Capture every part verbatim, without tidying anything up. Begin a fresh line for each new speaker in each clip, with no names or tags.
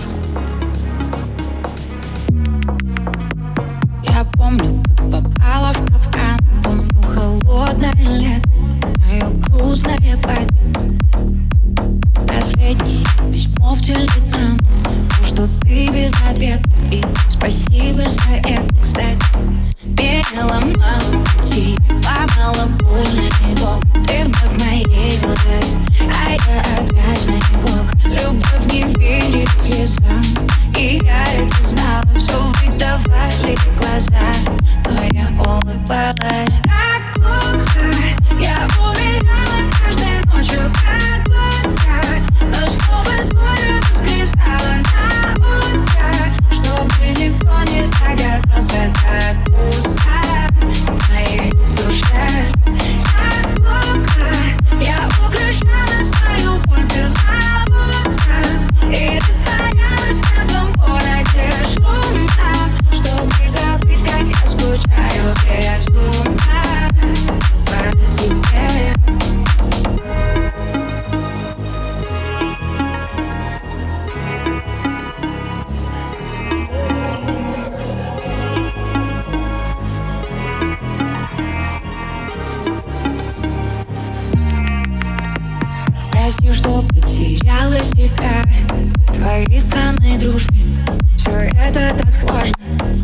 дорожку.
Я помню, как попала в капкан. Помню холодное лето, мое грустное пати. Последнее письмо в телеграм. То, что ты без ответа. И спасибо за это, кстати. Переломала пути, ломала больно и долго. Ты вновь в моей голове, а я опять на иголках. Любовь не верит слезам, и я это знала. Все выдавали глаза, но я улыбалась. Как глухо, я умирала каждой ночью, как будто. Но снова с болью воскресала на утро, чтобы никто не догадался, как пусто в моей душе. Как глухо, я украшала свою боль перламутром и растворялась в этом городе шумно, чтобы забыть, как я скучаю безумно по тебе. Прости, что потеряла себя в твоей странной дружбе. Все это так сложно.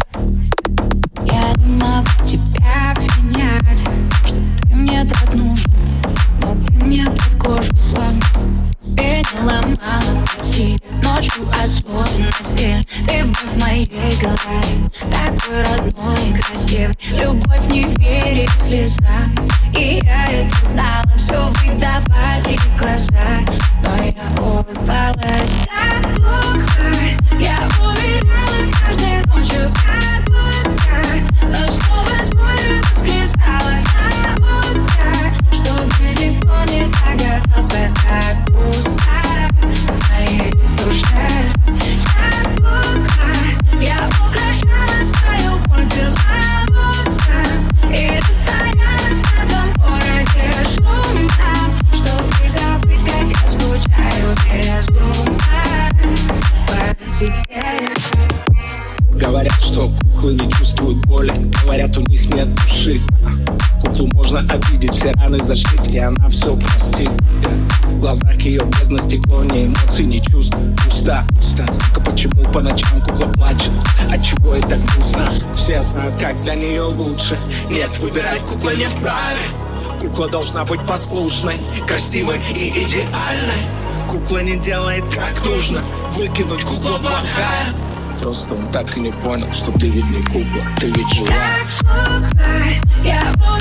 Я не могу тебя обвинять, что ты мне так нужен, но ты мне под кожу словно переломала пути. Ночью особенно сильно ты вновь в моей голове, такой родной и красивый. Любовь не верит слезам, и я это знала. Все выдавали глаза, но я улыбалась. Так глухо, я умирала каждой ночью, как будто. Но снова с болью воскресала на утро, чтобы никто не догадался, как пусто в моей душе. Так глухо, я украшала свою боль перламутром и растворялась в этом городе шумно, чтобы забыть, как я скучаю безумно по тебе.
Говорят, что куклы не чувствуют боли, говорят, у них нет души. Куклу можно обидеть, все раны зашить, и она все простит. В глазах ее бездна стекло, ни эмоций, ни чувств. Пусто, только почему по ночам кукла плачет? Отчего ей так грустно? Все знают, как для нее лучше. Нет, выбирать кукла не вправе. Кукла должна быть послушной, красивой и идеальной. Кукла не делает как нужно, выкинуть кукла плохая. Просто он так и не понял, что ты ведь не кукла, ты ведь жива.
Так глухо, я